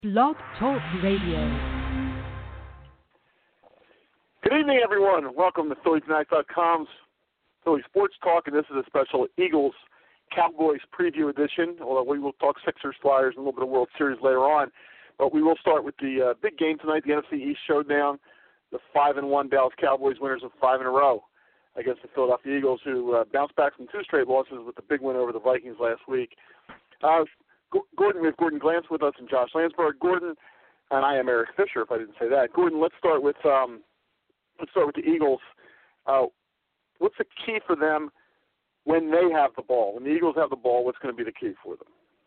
Blog Talk Radio. Good evening, everyone. Welcome to PhillyTonight.com's Philly Sports Talk, and this is a special Eagles-Cowboys preview edition, although we will talk Sixers, Flyers, and a little bit of World Series later on. But we will start with the big game tonight, the NFC East showdown, the 5-1 Dallas Cowboys winners of 5 in a row against the Philadelphia Eagles, who bounced back from 2 straight losses with the big win over the Vikings last week. We have Gordon Glantz with us and Josh Landsberg. Gordon, and I am Eric Fisher, if I didn't say that. Gordon, let's start with the Eagles. What's the key for them when they have the ball? When the Eagles have the ball, what's going to be the key for them?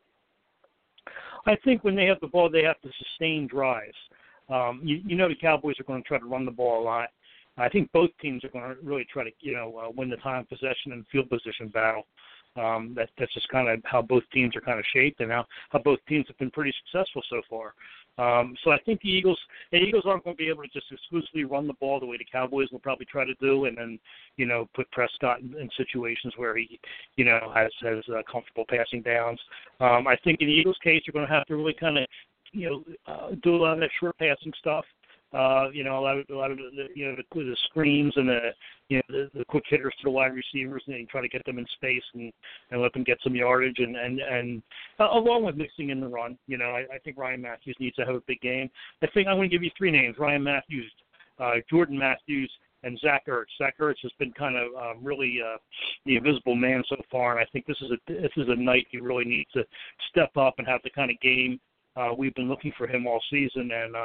I think when they have the ball, they have to sustain drives. You know the Cowboys are going to try to run the ball a lot. I think both teams are going to really try to, win the time possession and field position battle. That's just kind of how both teams are kind of shaped and how both teams have been pretty successful so far. So I think the Eagles aren't going to be able to just exclusively run the ball the way the Cowboys will probably try to do, and then put Prescott in situations where he has comfortable passing downs. I think in the Eagles' case, you're going to have to really kind of do a lot of that short passing stuff. A lot of the screens and the quick hitters to the wide receivers, and you try to get them in space and let them get some yardage, and along with mixing in the run. I think Ryan Matthews needs to have a big game. I think I'm going to give you 3 names: Ryan Matthews, Jordan Matthews, and Zach Ertz. Zach Ertz has been kind of really the invisible man so far, and I think this is a night he really needs to step up and have the kind of game we've been looking for him all season, and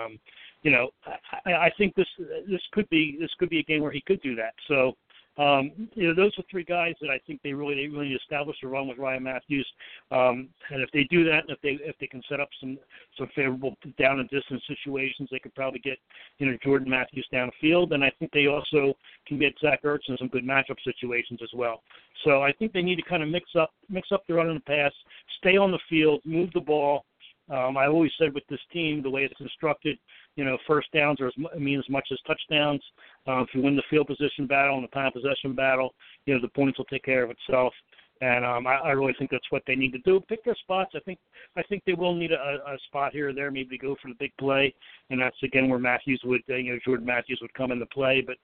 I think this could be a game where he could do that. So, those are 3 guys that I think they really established a run with Ryan Matthews, and if they do that, and if they can set up some favorable down and distance situations, they could probably get Jordan Matthews downfield, and I think they also can get Zach Ertz in some good matchup situations as well. So I think they need to kind of mix up the run and the pass, stay on the field, move the ball. I always said with this team, the way it's constructed, first downs mean as much as touchdowns. If you win the field position battle and the time possession battle, the points will take care of itself. And I really think that's what they need to do. Pick their spots. I think they will need a spot here or there, maybe to go for the big play, and that's again where Matthews would, Jordan Matthews would come into play. But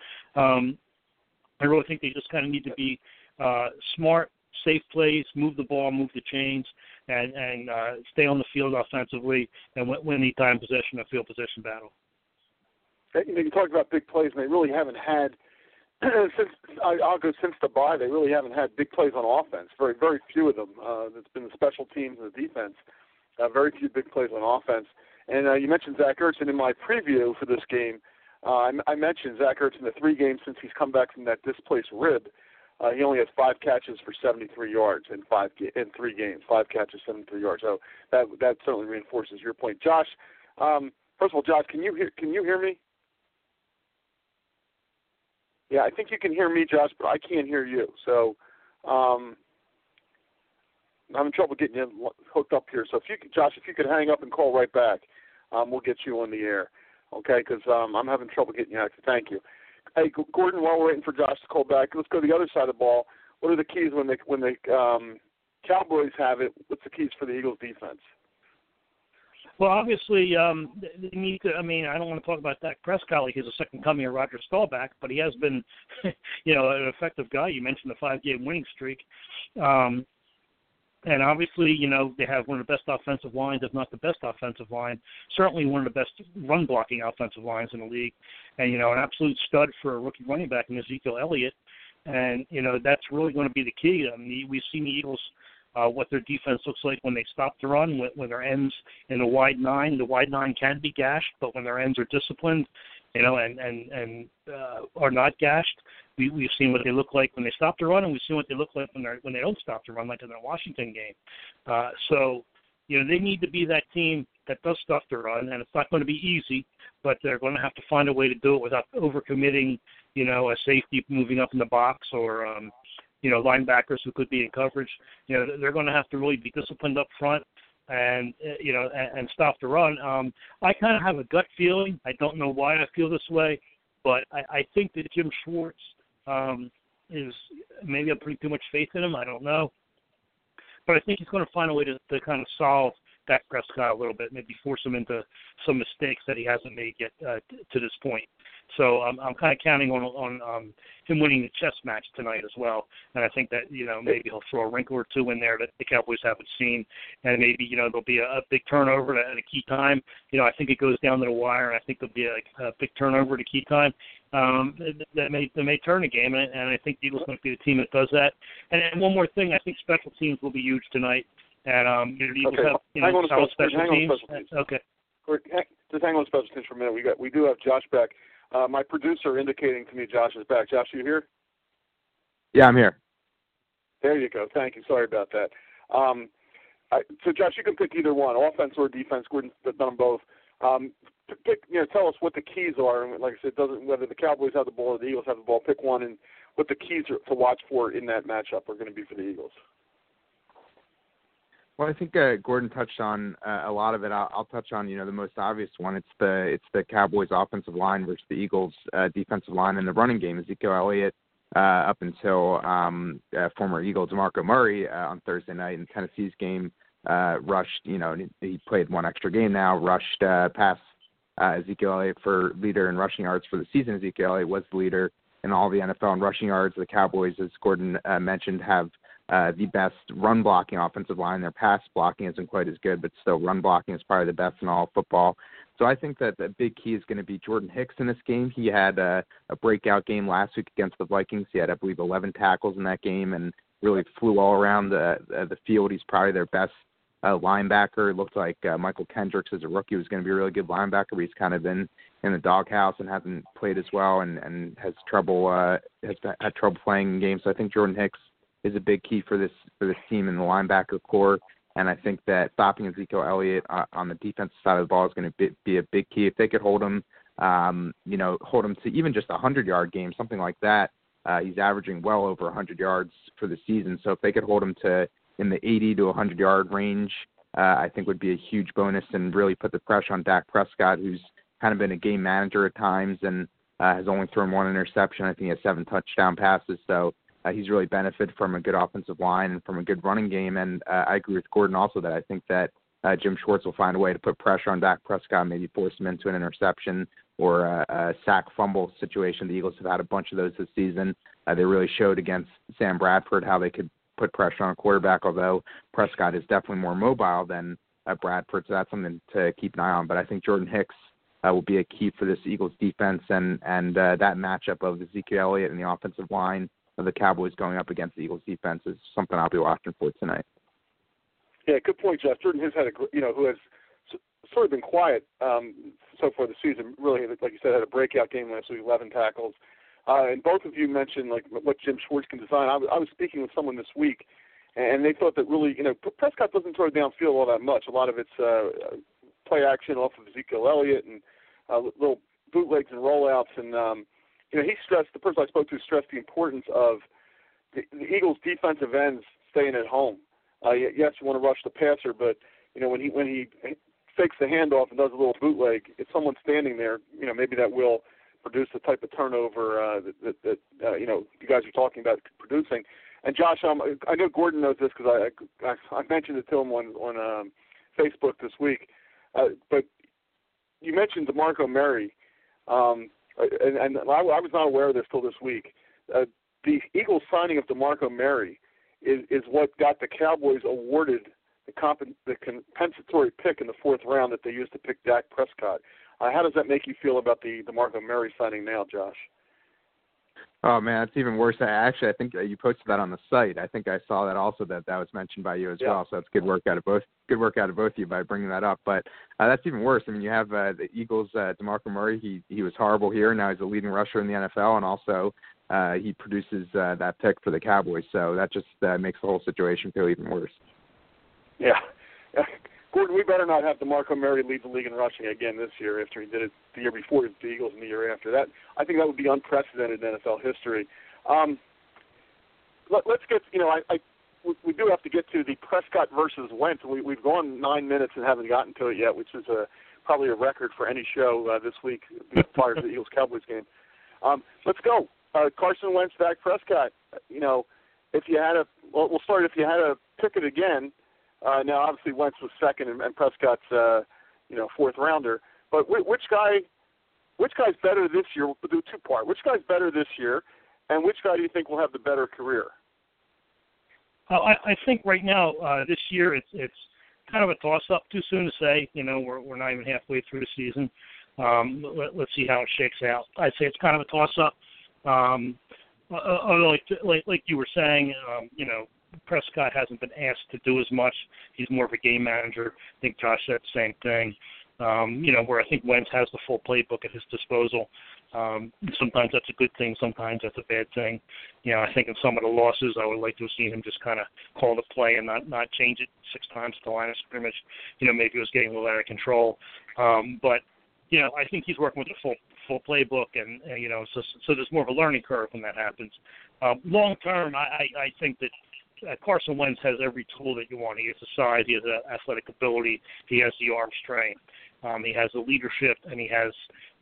I really think they just kind of need to be smart, safe plays, move the ball, move the chains, and stay on the field offensively and win the time possession or field position battle. You talked about big plays, and they really haven't had since the bye. They really haven't had big plays on offense. Very, very few of them. It's been the special teams and the defense. Very few big plays on offense. And you mentioned Zach Ertz, and in my preview for this game, I mentioned Zach Ertz in the 3 games since he's come back from that displaced rib. He only has 5 catches for 73 yards in 3 games. 5 catches, 73 yards. So that certainly reinforces your point, Josh. First of all, Josh, can you hear me? Yeah, I think you can hear me, Josh, but I can't hear you. So I'm having trouble getting you hooked up here. So Josh, if you could hang up and call right back, we'll get you on the air. Okay? Because I'm having trouble getting you active. Thank you. Hey, Gordon, while we're waiting for Josh to call back, let's go to the other side of the ball. What are the keys when the Cowboys have it? What's the keys for the Eagles' defense? Well, obviously, they need to. I mean, I don't want to talk about Dak Prescott like he's a second coming of Roger Staubach, but he has been, an effective guy. You mentioned the 5-game winning streak. And obviously, they have one of the best offensive lines, if not the best offensive line, certainly one of the best run-blocking offensive lines in the league. And, an absolute stud for a rookie running back in Ezekiel Elliott. And, that's really going to be the key. I mean, we've seen the Eagles, what their defense looks like when they stop the run, when their ends in the wide 9. The wide 9 can be gashed, but when their ends are disciplined, and are not gashed, we've seen what they look like when they stop the run, and we've seen what they look like when they don't stop the run, like in the Washington game. So, they need to be that team that does stop the run, and it's not going to be easy, but they're going to have to find a way to do it without overcommitting, a safety moving up in the box or, linebackers who could be in coverage. They're going to have to really be disciplined up front and stop the run. I kind of have a gut feeling. I don't know why I feel this way, but I think that Jim Schwartz is I'm putting too much faith in him. I don't know. But I think he's going to find a way to kind of solve Dak Prescott a little bit, maybe force him into some mistakes that he hasn't made yet to this point. So I'm kind of counting on him winning the chess match tonight as well. And I think that, maybe he'll throw a wrinkle or two in there that the Cowboys haven't seen. And maybe, there'll be a big turnover at a key time. I think it goes down to the wire, and I think there'll be a big turnover at a key time. That may turn a game, and I think the Eagles might be the team that does that. And one more thing, I think special teams will be huge tonight. And the Eagles have solid special teams. Okay. Just hang on special teams for a minute. We do have Josh back. My producer indicating to me Josh is back. Josh, are you here? Yeah, I'm here. There you go. Thank you. Sorry about that. So, Josh, you can pick either one, offense or defense. Gordon's done them both. Tell us what the keys are. And like I said, whether the Cowboys have the ball or the Eagles have the ball. Pick one, and what the keys to watch for in that matchup are going to be for the Eagles. Well, I think Gordon touched on a lot of it. I'll touch on the most obvious one. It's the Cowboys' offensive line versus the Eagles' defensive line in the running game. Ezekiel Elliott, up until former Eagle DeMarco Murray on Thursday night in Tennessee's game, rushed. He played one extra game now. Rushed past Ezekiel Elliott for leader in rushing yards for the season. Ezekiel Elliott was the leader in all the NFL in rushing yards. The Cowboys, as Gordon mentioned, have the best run blocking offensive line. Their pass blocking isn't quite as good, but still run blocking is probably the best in all of football. So I think that the big key is going to be Jordan Hicks in this game. He had a breakout game last week against the Vikings. He had, I believe, 11 tackles in that game and really flew all around the field. He's probably their best linebacker. It looked like Michael Kendricks as a rookie was going to be a really good linebacker, but he's kind of been in the doghouse and hasn't played as well and has had trouble playing in games. So I think Jordan Hicks is a big key for this team in the linebacker core, and I think that stopping Ezekiel Elliott on the defensive side of the ball is going to be a big key. If they could hold him, hold him to even just a 100-yard game, something like that. He's averaging well over 100 yards for the season, so if they could hold him to in the 80 to 100-yard range, I think would be a huge bonus and really put the pressure on Dak Prescott, who's kind of been a game manager at times and has only thrown one interception. I think he has 7 touchdown passes, so he's really benefited from a good offensive line and from a good running game. And I agree with Gordon also that I think that Jim Schwartz will find a way to put pressure on Dak Prescott, maybe force him into an interception or a sack fumble situation. The Eagles have had a bunch of those this season. They really showed against Sam Bradford how they could put pressure on a quarterback, although Prescott is definitely more mobile than Bradford, so that's something to keep an eye on. But I think Jordan Hicks will be a key for this Eagles defense, and that matchup of Ezekiel Elliott and the offensive line of the Cowboys going up against the Eagles defense is something I'll be watching for tonight. Yeah, good point, Jeff. Jordan has had who has sort of been quiet so far this season. Really, like you said, had a breakout game last week, 11 tackles. And both of you mentioned like what Jim Schwartz can design. I was speaking with someone this week, and they thought that really, Prescott doesn't throw downfield all that much. A lot of it's play action off of Ezekiel Elliott and little bootlegs and rollouts. And the person I spoke to stressed the importance of the Eagles' defensive ends staying at home. Yes, you want to rush the passer, but when he fakes the handoff and does a little bootleg, if someone's standing there, maybe that will produce the type of turnover that you guys are talking about producing. And Josh, I know Gordon knows this because I mentioned it to him on Facebook this week. But you mentioned DeMarco Murray, and I was not aware of this till this week. The Eagles signing of DeMarco Murray is what got the Cowboys awarded the compensatory pick in the 4th round that they used to pick Dak Prescott. How does that make you feel about the DeMarco Murray signing now, Josh? Oh, man, it's even worse. I think you posted that on the site. I think I saw that also that was mentioned by you as well. So it's good work out of both of you by bringing that up. But that's even worse. I mean, you have the Eagles, DeMarco Murray. He was horrible here. Now he's a leading rusher in the NFL, and also he produces that pick for the Cowboys. So that just makes the whole situation feel even worse. Yeah. Gordon, we better not have DeMarco Murray lead the league in rushing again this year after he did it the year before with the Eagles and the year after. That I think that would be unprecedented in NFL history. Let's get, we do have to get to the Prescott versus Wentz. We've gone 9 minutes and haven't gotten to it yet, which is probably a record for any show this week prior to the Eagles-Cowboys game. Let's go. Carson Wentz, Dak Prescott. If you had we'll start if you had to pick it again, Now, obviously, Wentz was second, and Prescott's fourth rounder. But which guy's better this year? We'll do two-part. Which guy's better this year, and which guy do you think will have the better career? I think right now, this year, it's kind of a toss-up. Too soon to say. We're not even halfway through the season. Let's see how it shakes out. I'd say it's kind of a toss-up. Like you were saying, Prescott hasn't been asked to do as much. He's more of a game manager. I think Josh said the same thing. Where I think Wentz has the full playbook at his disposal. Sometimes that's a good thing. Sometimes that's a bad thing. I think in some of the losses, I would like to have seen him just kind of call the play and not change it 6 times at the line of scrimmage. Maybe it was getting a little out of control. But I think he's working with a full playbook, and so there's more of a learning curve when that happens. Long term, I think that Carson Wentz has every tool that you want. He has the size, he has the athletic ability, he has the arm strength, he has the leadership, and he has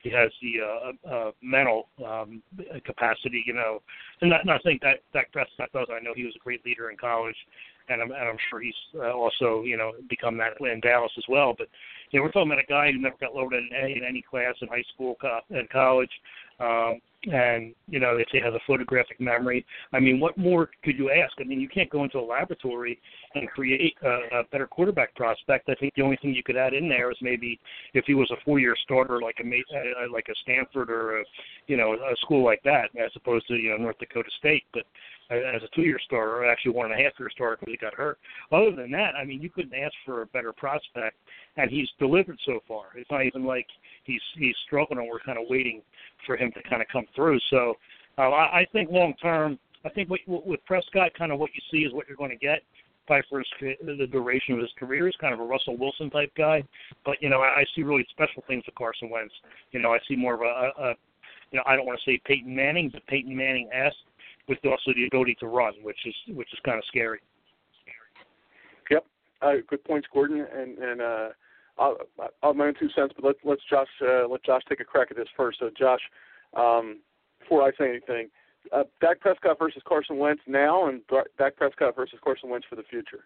the mental capacity. And not saying that Dak Prescott does. I know he was a great leader in college, and I'm sure he's also become that in Dallas as well. But we're talking about a guy who never got lowered an A in any class in high school and college. And, they say has a photographic memory. I mean, what more could you ask? I mean, you can't go into a laboratory and create a better quarterback prospect. I think the only thing you could add in there is maybe if he was a 4-year starter like a Stanford or a school like that, as opposed to, North Dakota State. But as a 2-year starter, or actually 1.5-year starter because he got hurt. Other than that, I mean, you couldn't ask for a better prospect, and he's delivered so far. It's not even like he's struggling and we're kind of waiting for him to kind of come through. So I think long term, I think with Prescott, kind of what you see is what you're going to get. Probably for the duration of his career, he's kind of a Russell Wilson type guy. But I see really special things with Carson Wentz. I see more of a I don't want to say Peyton Manning, but Peyton Manning-esque, with also the ability to run, which is kind of scary. Yep, good points, Gordon. And I'll have my own 2 cents, but let Josh take a crack at this first. So, Josh, before I say anything, Dak Prescott versus Carson Wentz now, and Dak Prescott versus Carson Wentz for the future.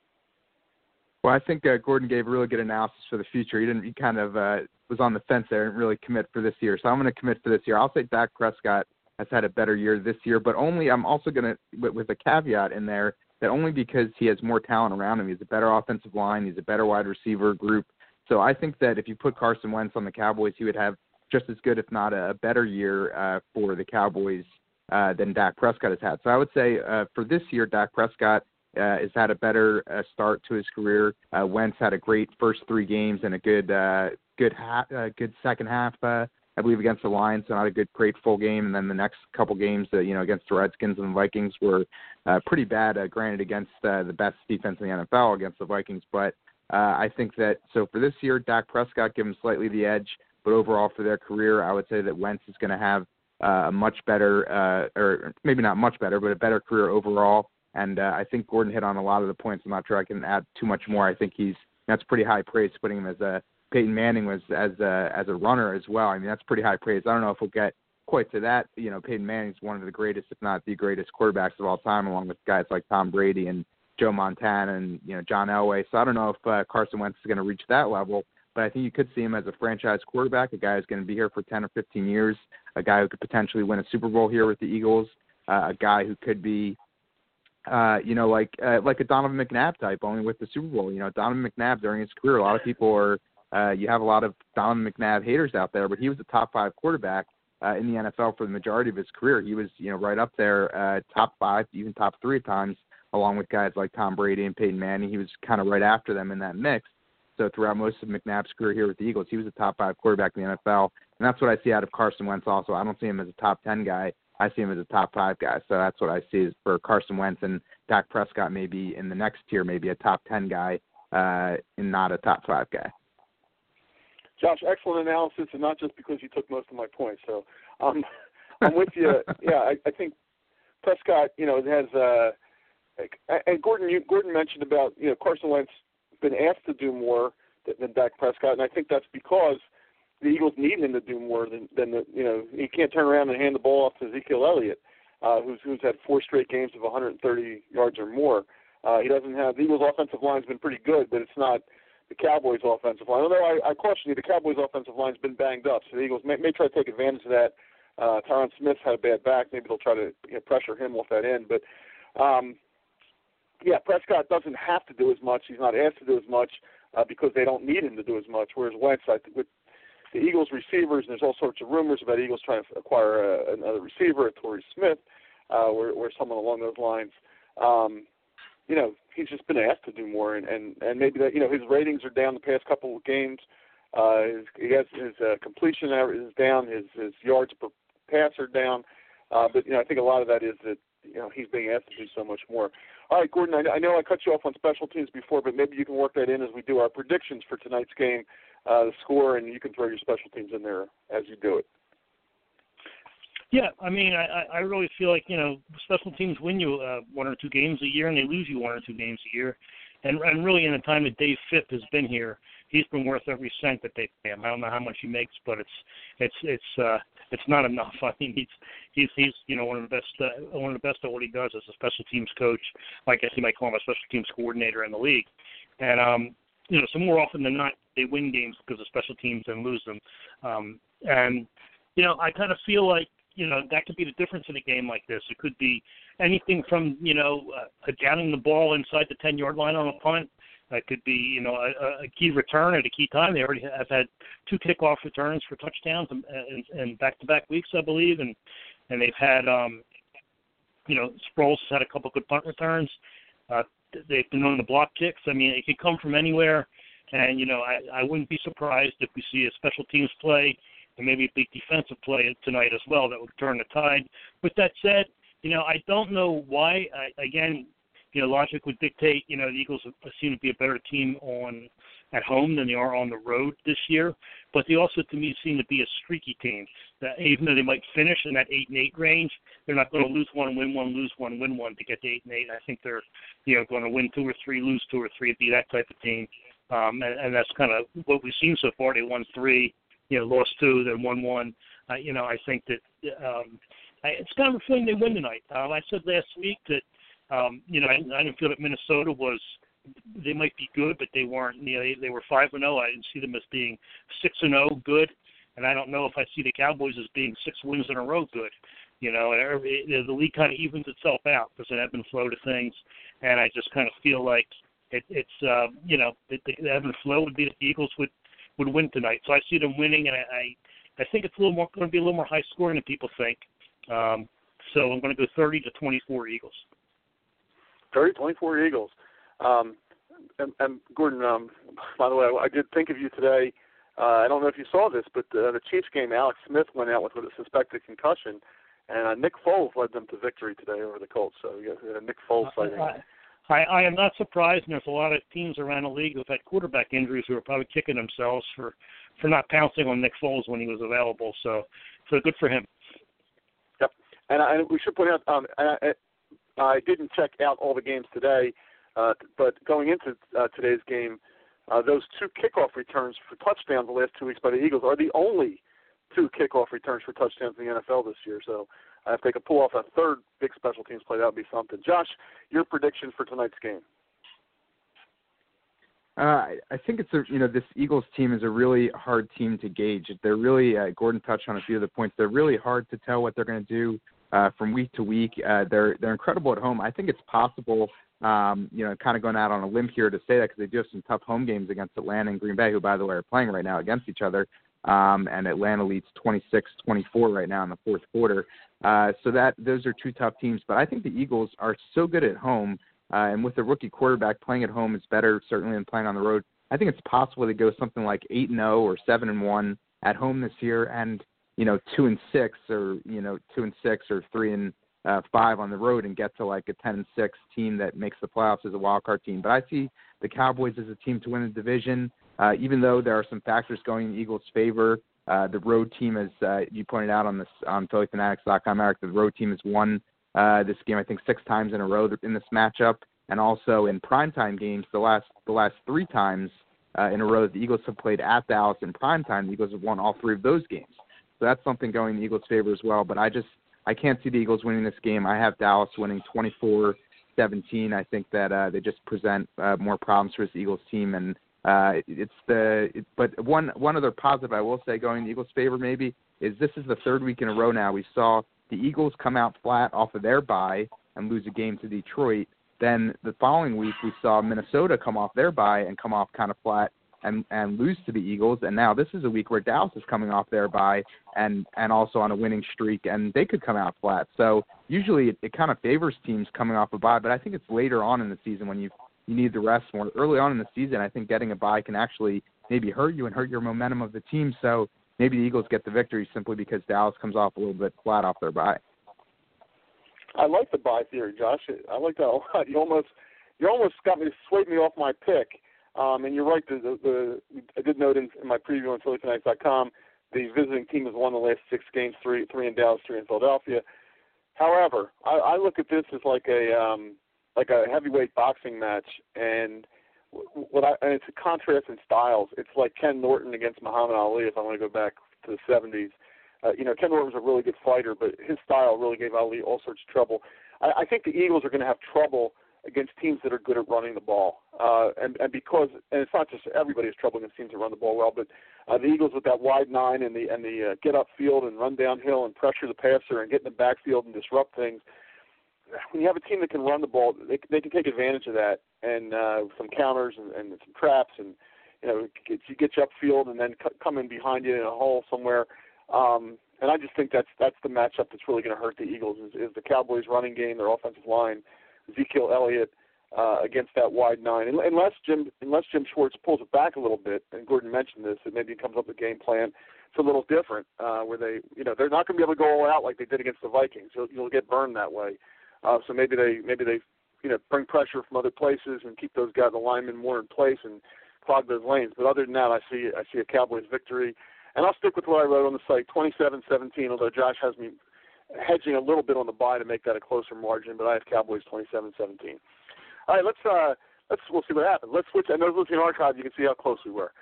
Well, I think Gordon gave a really good analysis for the future. He kind of was on the fence there and really commit for this year. So I'm going to commit for this year. I'll say Dak Prescott has had a better year this year, but I'm also going to, with a caveat in there, that only because he has more talent around him. He's a better offensive line. He's a better wide receiver group. So I think that if you put Carson Wentz on the Cowboys, he would have just as good, if not a better year for the Cowboys than Dak Prescott has had. So I would say for this year, Dak Prescott has had a better start to his career. Wentz had a great first 3 games and a good second half, I believe, against the Lions, so not a great full game. And then the next couple games, against the Redskins and the Vikings were pretty bad, granted against the best defense in the NFL against the Vikings. But I think that, so for this year, Dak Prescott give him slightly the edge, but overall for their career, I would say that Wentz is going to have a much better, or maybe not much better, but a better career overall. And I think Gordon hit on a lot of the points. I'm not sure I can add too much more. I think that's pretty high praise, putting him as Peyton Manning was as a runner as well. I mean, that's pretty high praise. I don't know if we'll get quite to that. Peyton Manning's one of the greatest, if not the greatest, quarterbacks of all time, along with guys like Tom Brady and Joe Montana and John Elway. So I don't know if Carson Wentz is going to reach that level, but I think you could see him as a franchise quarterback, a guy who's going to be here for 10 or 15 years, a guy who could potentially win a Super Bowl here with the Eagles, a guy who could be like a Donovan McNabb type, only with the Super Bowl. Donovan McNabb during his career, a lot of people are, you have a lot of Donovan McNabb haters out there, but he was a top 5 quarterback in the NFL for the majority of his career. He was, right up there, top 5, even top 3 at times, along with guys like Tom Brady and Peyton Manning. He was kind of right after them in that mix. So throughout most of McNabb's career here with the Eagles, he was a top 5 quarterback in the NFL. And that's what I see out of Carson Wentz also. I don't see him as a top 10 guy. I see him as a top 5 guy. So that's what I see is for Carson Wentz, and Dak Prescott maybe in the next tier, maybe a top 10 guy and not a top 5 guy. Josh, excellent analysis, and not just because you took most of my points. So I'm with you. Yeah, I think Prescott, has and Gordon mentioned about, Carson Wentz been asked to do more than Dak Prescott, and I think that's because the Eagles need him to do more than he can't turn around and hand the ball off to Ezekiel Elliott, who's had 4 straight games of 130 yards or more. He doesn't have the Eagles' offensive line's been pretty good, but it's not the Cowboys' offensive line. Although I caution you, the Cowboys' offensive line's been banged up, so the Eagles may try to take advantage of that. Tyron Smith had a bad back. Maybe they'll try to pressure him off that end. But, Prescott doesn't have to do as much. He's not asked to do as much because they don't need him to do as much, whereas Wentz, with the Eagles' receivers, and there's all sorts of rumors about Eagles trying to acquire another receiver, Torrey Smith, or someone along those lines. He's just been asked to do more, and maybe that, his ratings are down the past couple of games. His completion average is down, his yards per pass are down, but I think a lot of that is that he's being asked to do so much more. All right, Gordon, I know I cut you off on special teams before, but maybe you can work that in as we do our predictions for tonight's game, the score, and you can throw your special teams in there as you do it. Yeah, I mean, I really feel like, special teams win you 1 or 2 games a year, and they lose you 1 or 2 games a year. And really, in the time that Dave Phipp has been here, he's been worth every cent that they pay him. I don't know how much he makes, but it's not enough. I mean, he's one of the best at what he does as a special teams coach. I guess you might call him a special teams coordinator in the league. And so more often than not, they win games because of special teams and lose them. I kind of feel like that could be the difference in a game like this. It could be anything from, downing the ball inside the 10-yard line on a punt. It could be, a key return at a key time. They already have had 2 kickoff returns for touchdowns in back-to-back weeks, I believe. And they've had, Sproles has had a couple good punt returns. They've been on the block kicks. I mean, it could come from anywhere. And, I wouldn't be surprised if we see a special teams play and maybe a big defensive play tonight as well that would turn the tide. With that said, I don't know why. Logic would dictate, the Eagles seem to be a better team at home than they are on the road this year. But they also, to me, seem to be a streaky team. That even though they might finish in that 8-8 range, they're not going to lose one, win one, lose one, win one to get to 8-8. I think they're, going to win 2 or 3, lose 2 or 3, be that type of team. And that's kind of what we've seen so far. They won 3. Lost 2, then 1-1. I think that it's kind of a feeling they win tonight. I said last week that, I didn't feel that Minnesota they might be good, but they weren't. They were 5-0. I didn't see them as being 6-0 good, and I don't know if I see the Cowboys as being 6 wins in a row good. The league kind of evens itself out. There's an ebb and flow to things, and I just kind of feel like the ebb and flow would be that the Eagles would win tonight. So I see them winning, and I think it's going to be a little more high scoring than people think. So I'm going to go 30-24 Eagles. 30-24 Eagles. And Gordon, by the way, I did think of you today. I don't know if you saw this, but the Chiefs game, Alex Smith went out with a suspected concussion, and Nick Foles led them to victory today over the Colts. So you got Nick Foles sighting. I am not surprised, and there's a lot of teams around the league who've had quarterback injuries who are probably kicking themselves for not pouncing on Nick Foles when he was available. So good for him. Yep. And we should point out, I didn't check out all the games today, but going into today's game, those 2 kickoff returns for touchdowns the last 2 weeks by the Eagles are the only 2 kickoff returns for touchdowns in the NFL this year. So if they could pull off a 3rd big special teams play, that would be something. Josh, your prediction for tonight's game? I think it's this Eagles team is a really hard team to gauge. They're really Gordon touched on a few of the points. They're really hard to tell what they're going to do from week to week. They're incredible at home. I think it's possible, kind of going out on a limb here to say that because they do have some tough home games against Atlanta and Green Bay, who, by the way, are playing right now against each other. And Atlanta leads 26-24 right now in the fourth quarter. So those are 2 tough teams. But I think the Eagles are so good at home, and with the rookie quarterback, playing at home is better certainly than playing on the road. I think it's possible to go something like 8-0 or 7-1 at home this year, and 2-6 or 2-6 or 3-5 on the road, and get to like a 10-6 team that makes the playoffs as a wild card team. But I see the Cowboys as a team to win the division. Even though there are some factors going in the Eagles' favor, the road team, as you pointed out on PhillyFanatics.com, Eric, the road team has won this game, I think, 6 times in a row in this matchup, and also in primetime games, the last 3 times in a row that the Eagles have played at Dallas in primetime, the Eagles have won all 3 of those games. So that's something going in the Eagles' favor as well. But I can't see the Eagles winning this game. I have Dallas winning 24-17, 17. I think that they just present more problems for this Eagles team, and but one other positive I will say going in the Eagles' favor maybe is this is the third week in a row now we saw the Eagles come out flat off of their bye and lose a game to Detroit. Then the following week we saw Minnesota come off their bye and come off kind of flat and lose to the Eagles. And now this is a week where Dallas is coming off their bye and also on a winning streak, and they could come out flat. So usually it kind of favors teams coming off a bye, but I think it's later on in the season when you need the rest more. Early on in the season, I think getting a bye can actually maybe hurt you and hurt your momentum of the team. So maybe the Eagles get the victory simply because Dallas comes off a little bit flat off their bye. I like the bye theory, Josh. I like that a lot. You almost got me to sway me off my pick. And you're right. I did note in my preview on PhillyTonight.com, the visiting team has won the last 6 games, 3 in Dallas, 3 in Philadelphia. However, I look at this as like a heavyweight boxing match, and it's a contrast in styles. It's like Ken Norton against Muhammad Ali. If I want to go back to the 70s, Ken Norton was a really good fighter, but his style really gave Ali all sorts of trouble. I think the Eagles are going to have trouble against teams that are good at running the ball, and it's not just everybody has trouble against teams that run the ball well, but the Eagles with that wide 9 and the get up field and run downhill and pressure the passer and get in the backfield and disrupt things. When you have a team that can run the ball, they can take advantage of that and some counters and some traps and get you upfield and then come in behind you in a hole somewhere. And I just think that's the matchup that's really going to hurt the Eagles is the Cowboys' running game, their offensive line, Ezekiel Elliott against that wide 9. Unless Jim Schwartz pulls it back a little bit, and Gordon mentioned this, that maybe he comes up with a game plan. It's a little different where they're not going to be able to go all out like they did against the Vikings. You'll get burned that way. So maybe they bring pressure from other places and keep those guys, the linemen, more in place and clog those lanes. But other than that, I see a Cowboys victory. And I'll stick with what I wrote on the site, 27-17, although Josh has me hedging a little bit on the bye to make that a closer margin, but I have Cowboys 27-17. All right, we'll see what happens. Let's switch. I know looking at archive, you can see how close we were.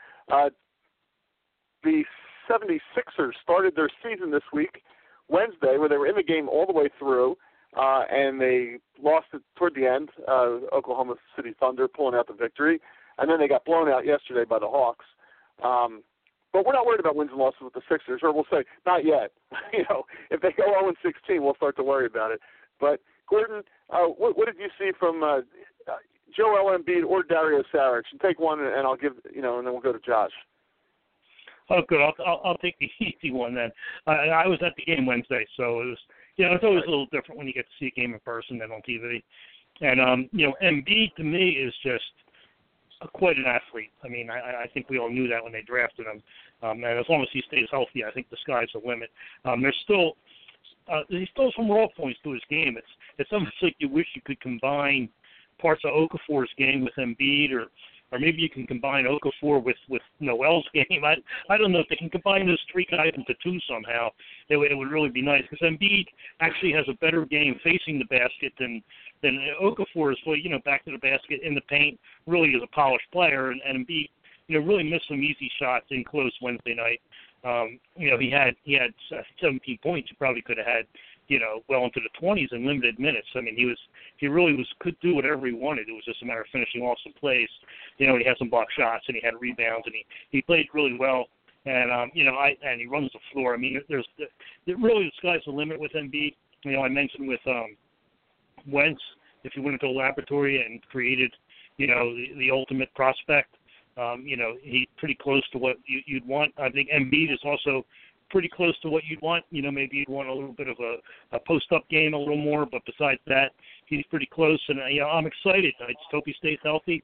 The 76ers started their season this week, Wednesday, where they were in the game all the way through, and they lost it toward the end, Oklahoma City Thunder pulling out the victory, and then they got blown out yesterday by the Hawks. But we're not worried about wins and losses with the Sixers, or we'll say, not yet. If they go 0-16, we'll start to worry about it. But, Gordon, what did you see from Joel Embiid or Dario Saric? And take one, and I'll give, and then we'll go to Josh. Oh, good. I'll take the easy one then. I was at the game Wednesday, so it was, it's always a little different when you get to see a game in person than on TV. And, Embiid to me is just quite an athlete. I mean, I think we all knew that when they drafted him. And as long as he stays healthy, I think the sky's the limit. There's still some raw points to his game. It's almost like you wish you could combine parts of Okafor's game with Embiid, or maybe you can combine Okafor with Noel's game. I don't know if they can combine those 3 guys into 2 somehow. It would really be nice because Embiid actually has a better game facing the basket than Okafor is. Back to the basket in the paint, really is a polished player, and Embiid, really missed some easy shots in close Wednesday night. He had 17 points. He probably could have had, well into the 20s in limited minutes. I mean, he really could do whatever he wanted. It was just a matter of finishing off some plays. He had some block shots and he had rebounds and he played really well. And and he runs the floor. I mean, there's really the sky's the limit with Embiid. I mentioned with Wentz, if he went into a laboratory and created, the ultimate prospect, he's pretty close to what you'd want. I think Embiid is also pretty close to what you'd want. Maybe you'd want a little bit of a post-up game a little more, but besides that, he's pretty close. And, I'm excited. I just hope he stays healthy.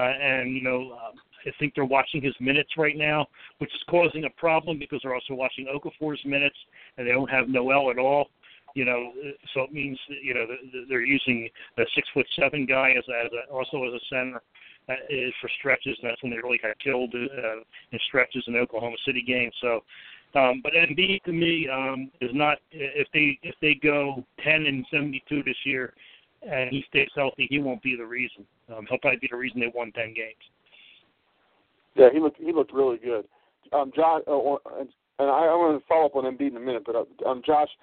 I think they're watching his minutes right now, which is causing a problem because they're also watching Okafor's minutes, and they don't have Noel at all. So it means, they're using a 6'7" guy also as a center for stretches, and that's when they really got killed in stretches in the Oklahoma City game. So, but Embiid to me is not. If they go 10-72 this year, and he stays healthy, he won't be the reason. He'll probably be the reason they won 10 games. Yeah, he looked really good. Josh, and I want to follow up on Embiid in a minute, but Josh,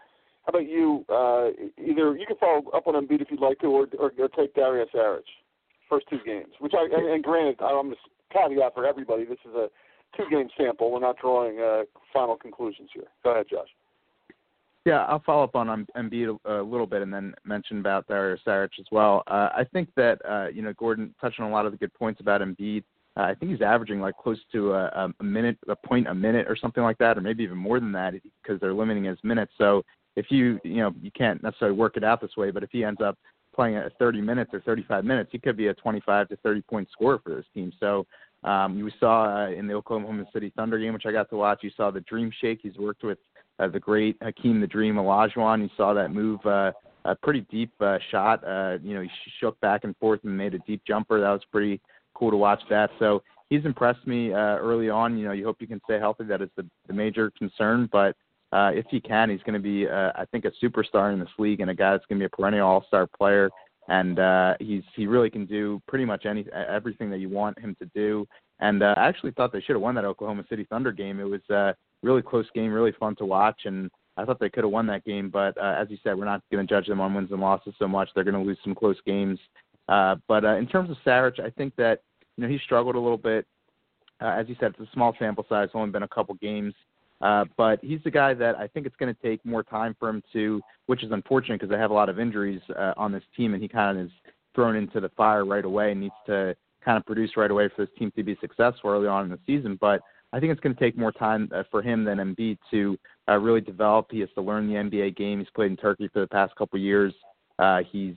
How about you? Either you can follow up on Embiid if you'd like to, or take Darius Saric. First 2 games, which and granted, I'm just caveat for everybody. This is a 2-game sample. We're not drawing final conclusions here. Go ahead, Josh. Yeah, I'll follow up on Embiid a little bit and then mention about Darius Saric as well. I think that, Gordon touched on a lot of the good points about Embiid. I think he's averaging like close to a point a minute or something like that, or maybe even more than that because they're limiting his minutes. So if you can't necessarily work it out this way, but if he ends up playing at 30 minutes or 35 minutes, he could be a 25 to 30-point scorer for this team. So you saw in the Oklahoma City Thunder game, which I got to watch, you saw the dream shake. He's worked with the great Hakeem the Dream Olajuwon. You saw that move, a pretty deep shot. He shook back and forth and made a deep jumper. That was pretty cool to watch that. So he's impressed me early on. You hope you can stay healthy. That is the major concern. But if he can, he's going to be, I think, a superstar in this league and a guy that's going to be a perennial all-star player. And he really can do pretty much everything that you want him to do. And I actually thought they should have won that Oklahoma City Thunder game. It was a really close game, really fun to watch, and I thought they could have won that game. But as you said, we're not going to judge them on wins and losses so much. They're going to lose some close games. But in terms of Saric, I think that he struggled a little bit. As you said, it's a small sample size, only been a couple games. But he's the guy that I think it's going to take more time for him to, which is unfortunate because they have a lot of injuries on this team, and he kind of is thrown into the fire right away and needs to kind of produce right away for this team to be successful early on in the season. But I think it's going to take more time for him than Embiid to really develop. He has to learn the NBA game. He's played in Turkey for the past couple of years. He's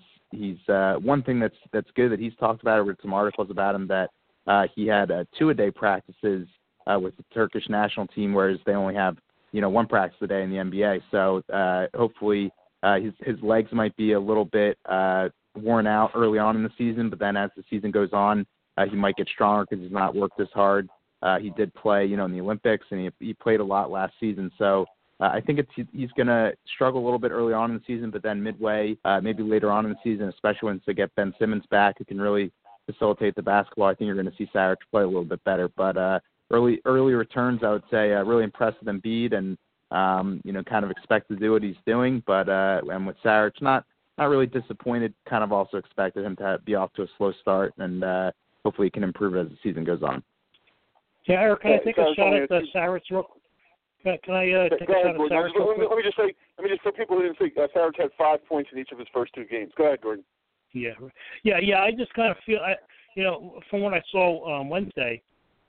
one thing that's good that he's talked about. I read some articles about him that he had 2-a-day practices with the Turkish national team, whereas they only have 1 practice a day in the NBA. So hopefully his legs might be a little bit worn out early on in the season, but then as the season goes on, he might get stronger because he's not worked as hard. He did play, in the Olympics, and he played a lot last season. So I think he's going to struggle a little bit early on in the season, but then midway, maybe later on in the season, especially once they get Ben Simmons back, who can really facilitate the basketball, I think you're going to see Saric play a little bit better. But early returns, I would say, really impressed with Embiid and, kind of expect to do what he's doing. But and with Saric, not really disappointed, kind of also expected him to be off to a slow start, and hopefully he can improve as the season goes on. Yeah, Eric, can I take a shot at Saric real quick? Can I take a shot at Saric real quick? Let me just say, for people who didn't see, Saric had 5 points in each of his first 2 games. Go ahead, Gordon. Yeah. I just kind of feel, from what I saw on Wednesday,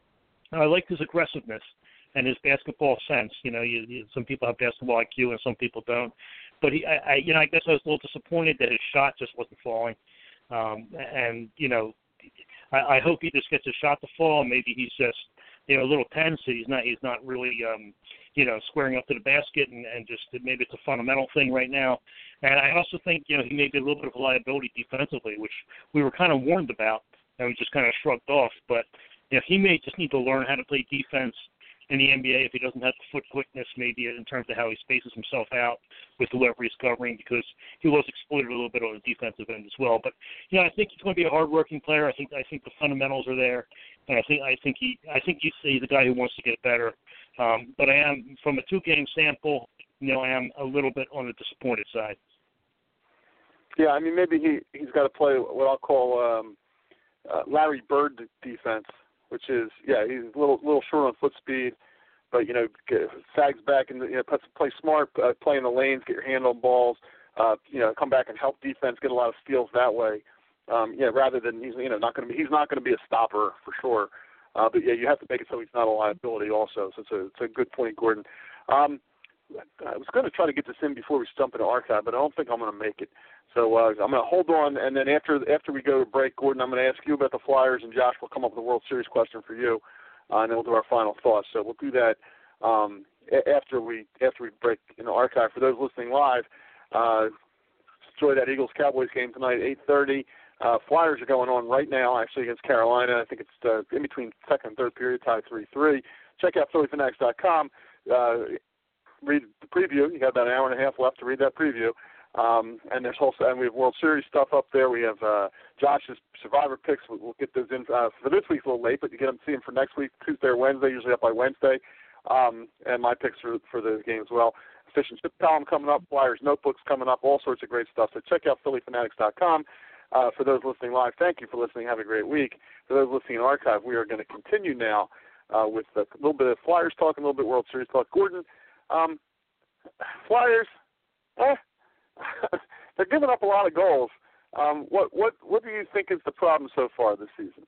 I liked his aggressiveness and his basketball sense. Some people have basketball IQ and some people don't. But I guess I was a little disappointed that his shot just wasn't falling. I hope he just gets a shot to fall. Maybe he's just, a little tense. He's not really, squaring up to the basket, and just maybe it's a fundamental thing right now. And I also think, he may be a little bit of a liability defensively, which we were kind of warned about, and we just kind of shrugged off. But he may just need to learn how to play defense in the NBA if he doesn't have the foot quickness, maybe in terms of how he spaces himself out with whoever he's covering, because he was exploited a little bit on the defensive end as well. But I think he's going to be a hard-working player. I think the fundamentals are there, and I think he's the guy who wants to get better. But I am, from a 2-game sample, I am a little bit on the disappointed side. Yeah, maybe he's got to play what I'll call Larry Bird defense, which is, he's a little short on foot speed, but, sags back and, play smart, play in the lanes, get your hand on balls, come back and help defense, get a lot of steals that way. Rather than he's not going to be a stopper for sure. But you have to make it so he's not a liability also. So it's a good point, Gordon. I was going to try to get this in before we jump into archive, but I don't think I'm going to make it. So I'm going to hold on, and then after we go to break, Gordon, I'm going to ask you about the Flyers, and Josh will come up with a World Series question for you, and then we'll do our final thoughts. So we'll do that after we break in the archive. For those listening live, enjoy that Eagles-Cowboys game tonight, 8:30. Flyers are going on right now, actually, against Carolina. I think it's in between second and third period, tied 3-3. Check out PhillyFanatics.com. Read the preview. You got about an hour and a half left to read that preview. And we have World Series stuff up there. We have Josh's Survivor picks. We'll get those in for this week a little late, but you get them to see them for next week, Tuesday or Wednesday, usually up by Wednesday. And my picks for the game as well. Fish and Chip column coming up, Flyers notebooks coming up, all sorts of great stuff. So check out PhillyFanatics.com. For those listening live, thank you for listening. Have a great week. For those listening in archive, we are going to continue now with a little bit of Flyers talk and a little bit World Series talk. Gordon, Flyers, they're giving up a lot of goals. What do you think is the problem so far this season?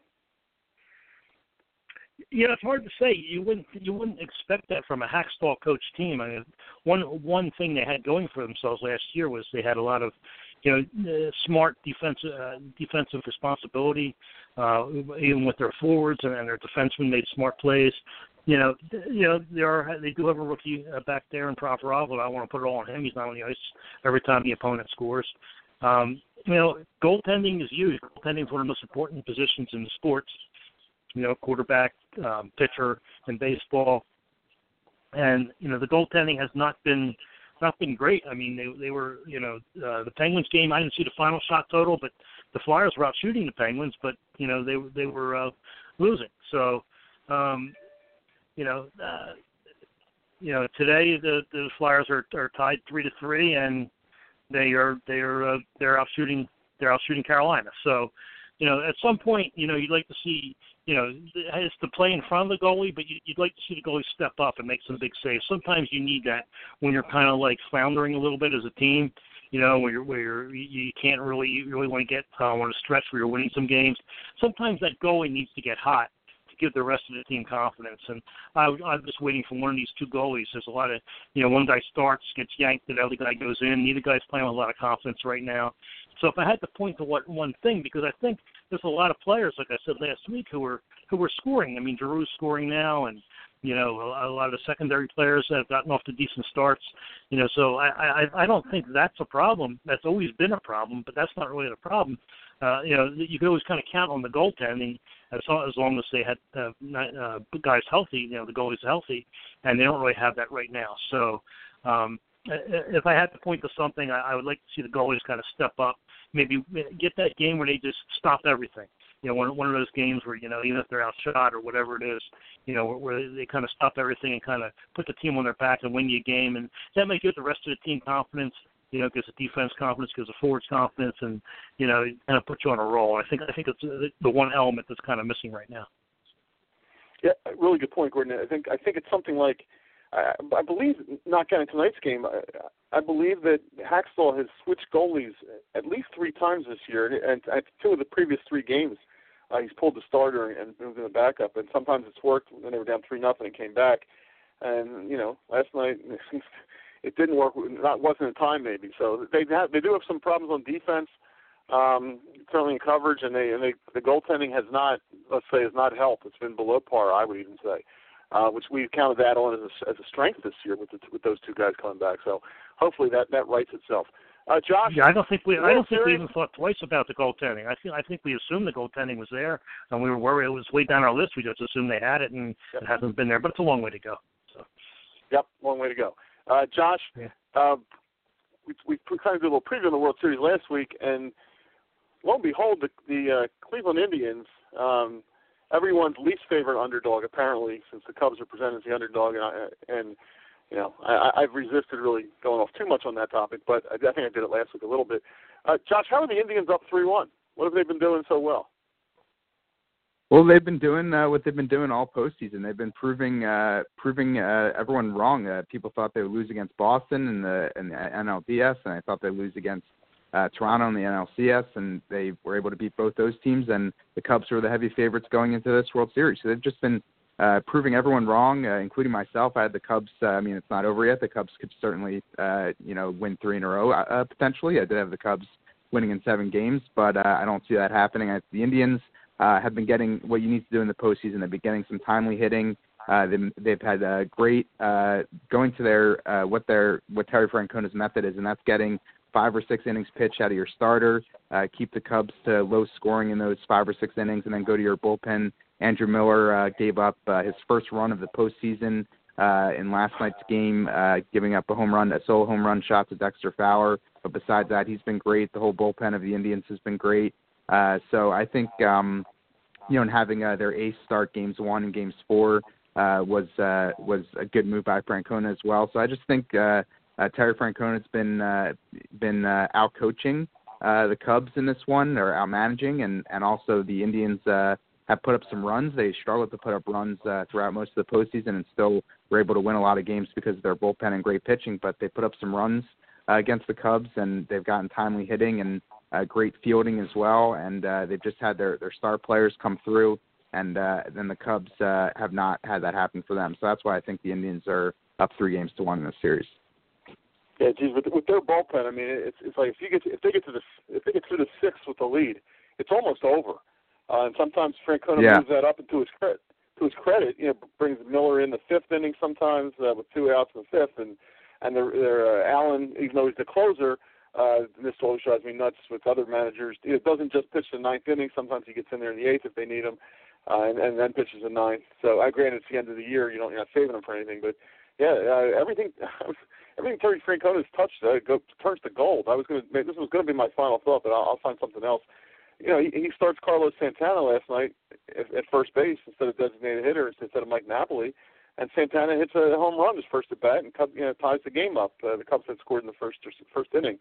Yeah, it's hard to say. You wouldn't expect that from a Hackstall coach team. I mean, one thing they had going for themselves last year was they had a lot of, smart defensive responsibility, even with their forwards and their defensemen made smart plays. They do have a rookie back there in Provorov, and I want to put it all on him. He's not on the ice every time the opponent scores. Goaltending is huge. Goaltending is one of the most important positions in the sports. Quarterback, pitcher in baseball, and the goaltending has not been great. I mean, they were the Penguins game. I didn't see the final shot total, but the Flyers were out shooting the Penguins, but they were losing. So today the Flyers are tied 3-3, and they're out shooting Carolina. So at some point you'd like to see. It's the play in front of the goalie, but you'd like to see the goalie step up and make some big saves. Sometimes you need that when you're kind of like floundering a little bit as a team, where you can't you really want to get on a stretch where you're winning some games. Sometimes that goalie needs to get hot to give the rest of the team confidence. And I'm just waiting for one of these two goalies. There's a lot of, one guy starts, gets yanked, the other guy goes in. Neither guy's playing with a lot of confidence right now. So if I had to point to one thing, because I think there's a lot of players, like I said last week, who are scoring. I mean, Giroux's scoring now, and a lot of the secondary players have gotten off to decent starts. So I don't think that's a problem. That's always been a problem, but that's not really the problem. You could always kind of count on the goaltending as long as they had guys healthy. The goalie's healthy, and they don't really have that right now. So. If I had to point to something, I would like to see the goalies kind of step up, maybe get that game where they just stop everything. One of those games where, even if they're outshot or whatever it is, where they kind of stop everything and kind of put the team on their back and win you a game. And that may give the rest of the team confidence, gives the defense confidence, gives the forwards confidence, and, kind of put you on a roll. I think it's the one element that's kind of missing right now. Yeah, really good point, Gordon. I think it's something like, I believe, not counting tonight's game, I believe that Hackstall has switched goalies at least 3 times this year, and at 2 of the previous 3 games, he's pulled the starter and moved in the backup, and sometimes it's worked when they were down 3-0 and came back. And last night it didn't work. That wasn't in time, maybe. So they do have some problems on defense, certainly in coverage, and the goaltending has not helped. It's been below par, I would even say. Which we counted that on as a strength this year with those 2 guys coming back. So hopefully that rights itself. Josh, yeah, I don't think we even thought twice about the goaltending. I think we assumed the goaltending was there, and we were worried it was way down our list. We just assumed they had it, and It hasn't been there. But it's a long way to go. So. Yep, long way to go. Josh, we kind of did a little preview of the World Series last week, and lo and behold, the Cleveland Indians. Everyone's least favorite underdog, apparently, since the Cubs are presented as the underdog, and I've resisted really going off too much on that topic, but I think I did it last week a little bit. Josh, how are the Indians up 3-1? What have they been doing so well? Well, they've been doing what they've been doing all postseason. They've been proving everyone wrong. People thought they would lose against Boston in the NLDS, and I thought they'd lose against Toronto in the NLCS, and they were able to beat both those teams, and the Cubs were the heavy favorites going into this World Series. So they've just been proving everyone wrong, including myself. I had the Cubs. It's not over yet. The Cubs could certainly, win 3 in a row potentially. I did have the Cubs winning in 7 games, but I don't see that happening. The Indians have been getting what you need to do in the postseason. They've been getting some timely hitting. They've had great going to their what Terry Francona's method is, and that's getting 5 or 6 innings pitched out of your starter, keep the Cubs to low scoring in those 5 or 6 innings, and then go to your bullpen. Andrew Miller gave up his first run of the postseason in last night's game, giving up a solo home run shot to Dexter Fowler. But besides that, he's been great. The whole bullpen of the Indians has been great. So I think, and having their ace start games 1 and games 4 was a good move by Francona as well. So I just think Terry Francona's been out coaching the Cubs in this one, or out managing, and also the Indians have put up some runs. They struggled to put up runs throughout most of the postseason, and still were able to win a lot of games because of their bullpen and great pitching. But they put up some runs against the Cubs, and they've gotten timely hitting and great fielding as well. And they've just had their star players come through, and then the Cubs have not had that happen for them. So that's why I think the Indians are up 3-1 in this series. Yeah, geez, with their bullpen, I mean, it's like if they get through the sixth with the lead, it's almost over. And sometimes Francona moves that up into his credit. To his credit, brings Miller in the fifth inning sometimes with 2 outs in the fifth, and their Allen, even though he's the closer, this always drives me nuts with other managers. It doesn't just pitch the ninth inning. Sometimes he gets in there in the eighth if they need him, and then pitches the ninth. So I grant it's the end of the year. You're not saving him for anything, but yeah, everything Terry Francona's touched turns to gold. This was going to be my final thought, but I'll find something else. He starts Carlos Santana last night at first base instead of designated hitter instead of Mike Napoli, and Santana hits a home run his first at bat and ties the game up. The Cubs had scored in the first inning.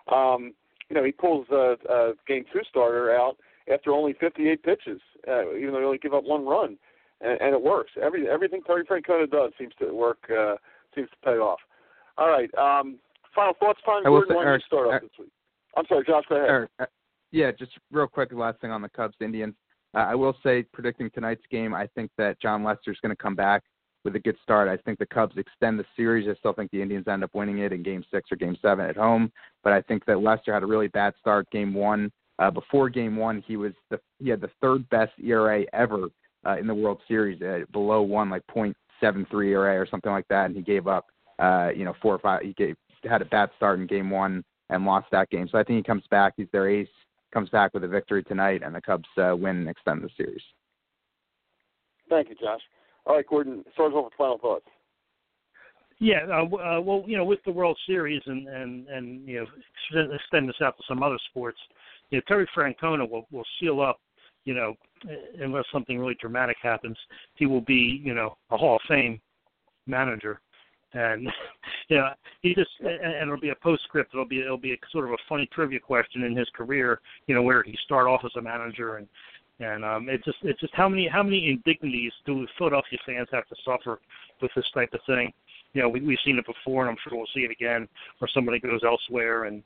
He pulls a Game 2 starter out after only 58 pitches, even though he only gave up 1 run, and it works. Everything Terry Francona does seems to work, seems to pay off. All right, final thoughts, Tom. Gordon, why don't you start off this week? I'm sorry, Josh, go ahead. Yeah, just real quick, the last thing on the Cubs-Indians. I will say, predicting tonight's game, I think that John Lester's going to come back with a good start. I think the Cubs extend the series. I still think the Indians end up winning it in Game 6 or Game 7 at home. But I think that Lester had a really bad start Game 1. Before Game 1, he had the third best ERA ever in the World Series, below 1, like .73 ERA or something like that, and he gave up 4 or 5. He had a bad start in Game 1 and lost that game. So I think he comes back. He's their ace. Comes back with a victory tonight, and the Cubs win and extend the series. Thank you, Josh. All right, Gordon, start off with final thoughts. Yeah, well, with the World Series and extend this out to some other sports, Terry Francona will seal up, unless something really dramatic happens. He will be, a Hall of Fame manager. And he just, and it'll be a postscript. It'll be a sort of a funny trivia question in his career. Where he start off as a manager, and it's just how many indignities do Philadelphia fans have to suffer with this type of thing? We've seen it before, and I'm sure we'll see it again, where somebody goes elsewhere and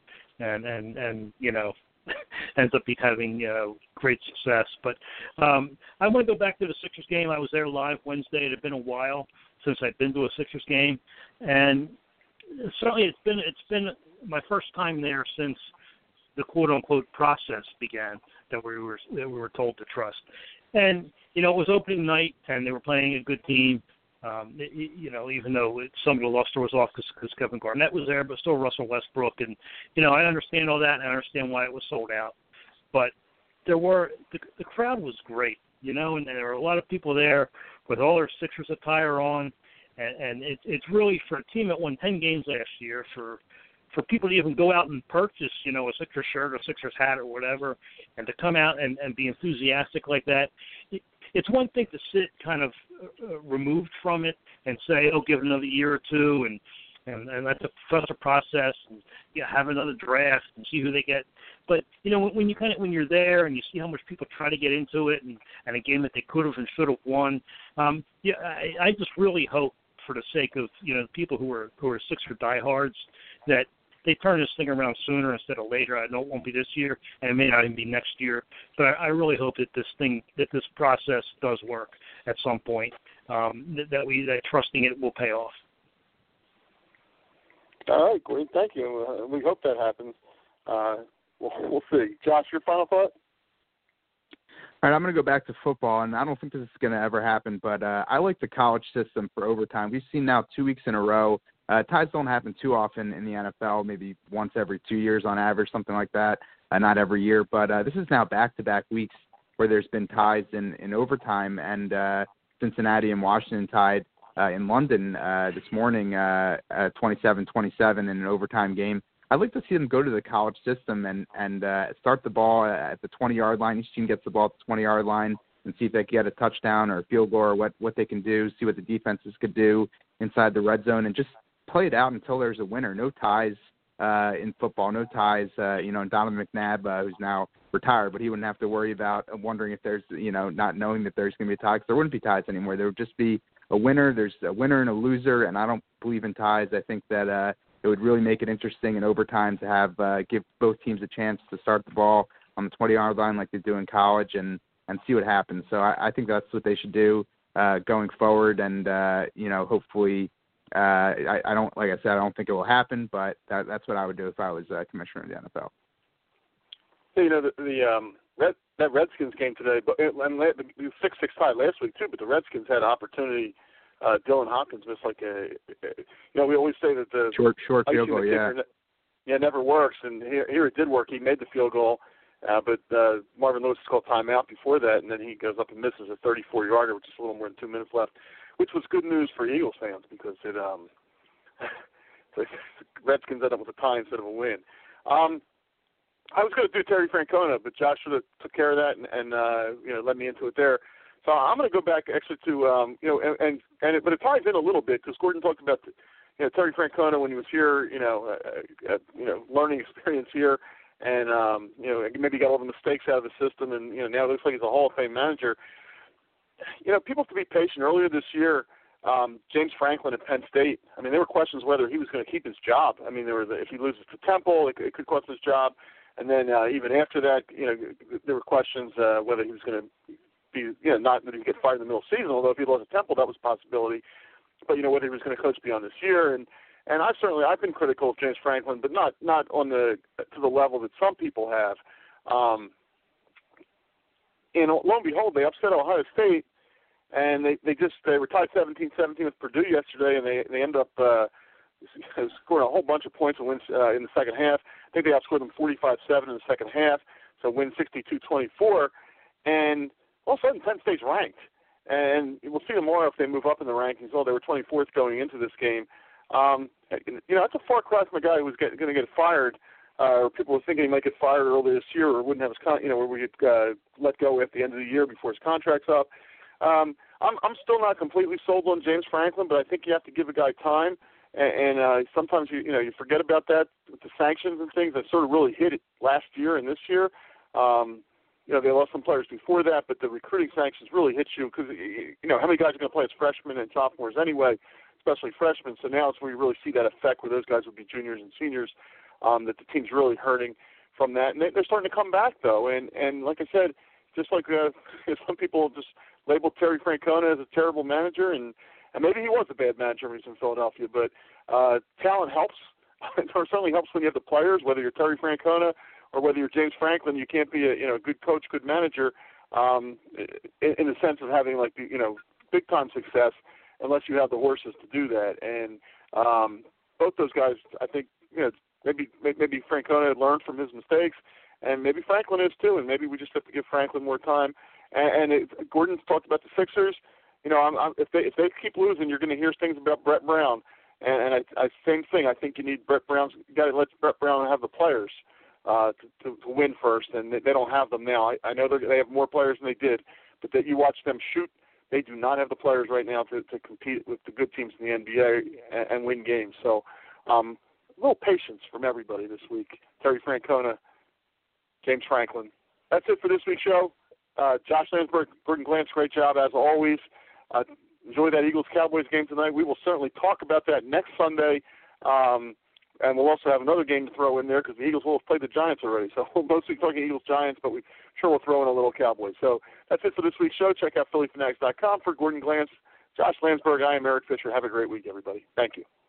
ends up having great success. But I want to go back to the Sixers game. I was there live Wednesday. It had been a while since I'd been to a Sixers game, and certainly it's been my first time there since the quote unquote process began that we were told to trust. And it was opening night, and they were playing a good team. Even though some of the luster was off because Kevin Garnett was there, but still Russell Westbrook, and I understand all that, and I understand why it was sold out. But the crowd was great, and there were a lot of people there with all their Sixers attire on, and it's really, for a team that won 10 games last year, for people to even go out and purchase, a Sixers shirt or Sixers hat or whatever, and to come out and be enthusiastic like that. It's one thing to sit kind of removed from it and say, give it another year or two and let the process and have another draft and see who they get. But when you're there and you see how much people try to get into it and a game that they could have and should have won, I just really hope, for the sake of people who are Sixer diehards, that they turn this thing around sooner instead of later. I know it won't be this year, and it may not even be next year. But I really hope that this process does work at some point. That trusting it will pay off. All right, great. Thank you. We hope that happens. We'll see. Josh, your final thought? All right, I'm going to go back to football, and I don't think this is going to ever happen, but I like the college system for overtime. We've seen now 2 weeks in a row. Ties don't happen too often in the NFL, maybe once every 2 years on average, something like that, not every year. But this is now back-to-back weeks where there's been ties in overtime, and Cincinnati and Washington tied in London this morning, 27-27 in an overtime game. I'd like to see them go to the college system and start the ball at the 20-yard line. Each team gets the ball at the 20-yard line and see if they can get a touchdown or a field goal or what they can do, see what the defenses could do inside the red zone, and just play it out until there's a winner. No ties in football, no ties. And Donovan McNabb, who's now retired, but he wouldn't have to worry about wondering if there's, not knowing that there's going to be a tie, because there wouldn't be ties anymore. There would just be a winner. There's a winner and a loser, and I don't believe in ties. I think that it would really make it interesting in overtime to have give both teams a chance to start the ball on the 20-yard line like they do in college and see what happens. So I think that's what they should do going forward, and hopefully I don't, like I said, I don't think it will happen, but that's what I would do if I was commissioner of the NFL. That Redskins game today, but and the 6-6 tie last week too. But the Redskins had an opportunity. Dylan Hopkins missed we always say that the short field goal, never works, and here it did work. He made the field goal, but Marvin Lewis called timeout before that, and then he goes up and misses a 34-yarder, which is a little more than 2 minutes left, which was good news for Eagles fans because it the Redskins ended up with a tie instead of a win. I was going to do Terry Francona, but Josh should have took care of that and led me into it there. So I'm going to go back actually to but it ties in a little bit because Gordon talked about Terry Francona when he was here, learning experience here, and maybe got all the mistakes out of the system, and now it looks like he's a Hall of Fame manager. People have to be patient. Earlier this year, James Franklin at Penn State. I mean, there were questions whether he was going to keep his job. I mean, if he loses to Temple, it could cost his job. And then even after that, there were questions whether he was going to be, not that he could get fired in the middle of the season. Although if he lost to Temple, that was a possibility. But whether he was going to coach beyond this year, and I've been critical of James Franklin, but not on to the level that some people have. And lo and behold, they upset Ohio State, and they were tied 17-17 with Purdue yesterday, and they end up scoring a whole bunch of points and wins in the second half. I think they outscored them 45-7 in the second half, so win 62-24. And all of a sudden, Penn State's ranked. And we'll see tomorrow if they move up in the rankings. They were 24th going into this game. That's a far cry from a guy who was going to get fired, or people were thinking he might get fired earlier this year, or wouldn't have his where we get let go at the end of the year before his contract's up. I'm still not completely sold on James Franklin, but I think you have to give a guy time. And sometimes you forget about that with the sanctions and things that sort of really hit it last year and this year. They lost some players before that, but the recruiting sanctions really hit you because how many guys are going to play as freshmen and sophomores anyway, especially freshmen. So now it's where you really see that effect where those guys would be juniors and seniors. That the team's really hurting from that, and they're starting to come back though. And like I said, just like some people just labeled Terry Francona as a terrible manager, and maybe he was a bad manager when he was in Philadelphia, but talent helps. It certainly helps when you have the players, whether you're Terry Francona or whether you're James Franklin. You can't be a good coach, good manager in the sense of having big time success unless you have the horses to do that. And both those guys, I think, maybe Francona had learned from his mistakes, and maybe Franklin is too, and maybe we just have to give Franklin more time. And Gordon's talked about the Sixers. If they keep losing, you're going to hear things about Brett Brown. And I same thing. I think you need Brett Brown's. You got to let Brett Brown have the players to win first, and they don't have them now. I know they have more players than they did, but that you watch them shoot, they do not have the players right now to compete with the good teams in the NBA and win games. So a little patience from everybody this week. Terry Francona, James Franklin. That's it for this week's show. Josh Landsberg, Gordon Glantz, great job as always. Enjoy that Eagles-Cowboys game tonight. We will certainly talk about that next Sunday, and we'll also have another game to throw in there because the Eagles will have played the Giants already. So we'll mostly talking Eagles-Giants, but we'll throw in a little Cowboys. So that's it for this week's show. Check out PhillyFanatics.com for Gordon Glantz, Josh Landsberg. I am Eric Fisher. Have a great week, everybody. Thank you.